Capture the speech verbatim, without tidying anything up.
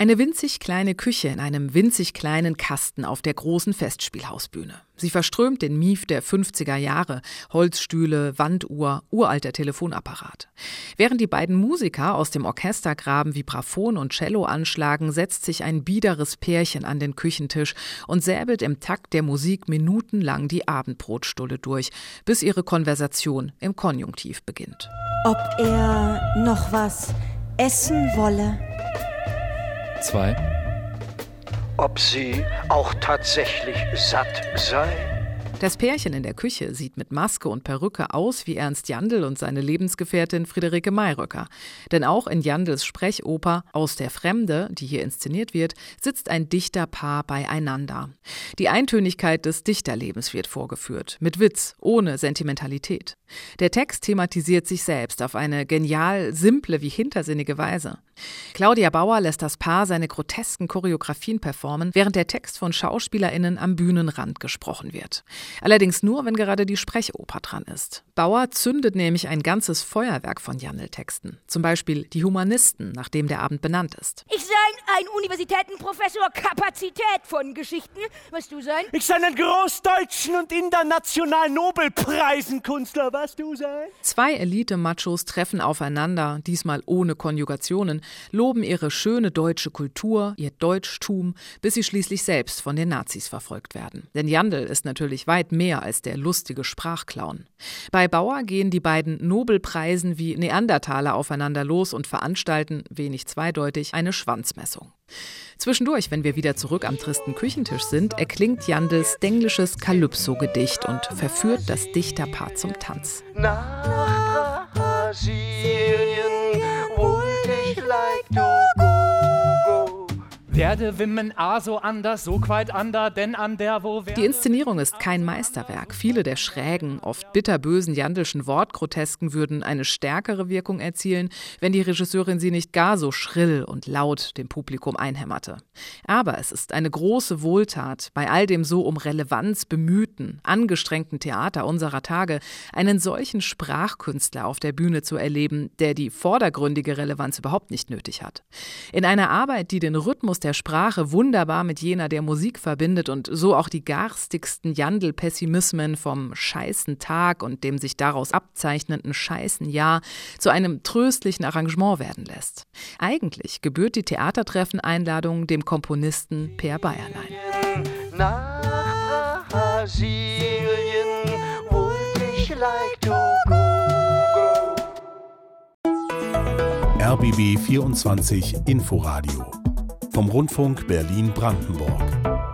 Eine winzig kleine Küche in einem winzig kleinen Kasten auf der großen Festspielhausbühne. Sie verströmt den Mief der fünfziger Jahre, Holzstühle, Wanduhr, uralter Telefonapparat. Während die beiden Musiker aus dem Orchestergraben Vibraphon und Cello anschlagen, setzt sich ein biederes Pärchen an den Küchentisch und säbelt im Takt der Musik minutenlang die Abendbrotstulle durch, bis ihre Konversation im Konjunktiv beginnt. Ob er noch was essen wolle? Zwei. Ob sie auch tatsächlich satt sei? Das Pärchen in der Küche sieht mit Maske und Perücke aus wie Ernst Jandl und seine Lebensgefährtin Friederike Mayröcker. Denn auch in Jandls Sprechoper Aus der Fremde, die hier inszeniert wird, sitzt ein Dichterpaar beieinander. Die Eintönigkeit des Dichterlebens wird vorgeführt, mit Witz, ohne Sentimentalität. Der Text thematisiert sich selbst auf eine genial simple wie hintersinnige Weise. Claudia Bauer lässt das Paar seine grotesken Choreografien performen, während der Text von SchauspielerInnen am Bühnenrand gesprochen wird. Allerdings nur, wenn gerade die Sprechoper dran ist. Bauer zündet nämlich ein ganzes Feuerwerk von Jandl-Texten. Zum Beispiel Die Humanisten, nach dem der Abend benannt ist. Ich sei ein Universitätenprofessor Kapazität von Geschichten. Was du sein? Ich sei ein großdeutschen und internationalen Nobelpreisenkünstler. Was du sein? Zwei Elite-Machos treffen aufeinander, diesmal ohne Konjugationen, loben ihre schöne deutsche Kultur, ihr Deutschtum, bis sie schließlich selbst von den Nazis verfolgt werden. Denn Jandl ist natürlich weit mehr als der lustige Sprachclown. Bei Bauer gehen die beiden Nobelpreisen wie Neandertaler aufeinander los und veranstalten, wenig zweideutig, eine Schwanzmessung. Zwischendurch, wenn wir wieder zurück am tristen Küchentisch sind, erklingt Jandls denglisches Kalypso-Gedicht und verführt das Dichterpaar zum Tanz. Nach Brasilien wollte ich like to go, go. Werde wimmen a so anders, so queit ander, denn an der wo werde. Die Inszenierung ist kein Meisterwerk. Viele der schrägen, oft bitterbösen Jandlschen Wortgrotesken würden eine stärkere Wirkung erzielen, wenn die Regisseurin sie nicht gar so schrill und laut dem Publikum einhämmerte. Aber es ist eine große Wohltat, bei all dem so um Relevanz bemühten, angestrengten Theater unserer Tage, einen solchen Sprachkünstler auf der Bühne zu erleben, der die vordergründige Relevanz überhaupt nicht nötig hat. In einer Arbeit, die den Rhythmus der Sprache wunderbar mit jener der Musik verbindet und so auch die garstigsten Jandl-Pessimismen vom scheißen Tag und dem sich daraus abzeichnenden scheißen Jahr zu einem tröstlichen Arrangement werden lässt. Eigentlich gebührt die Theatertreffen-Einladung dem Komponisten Per Bayerlein. Nach Brasilien wollte ich like to go, go. R B B vierundzwanzig Inforadio vom Rundfunk Berlin-Brandenburg.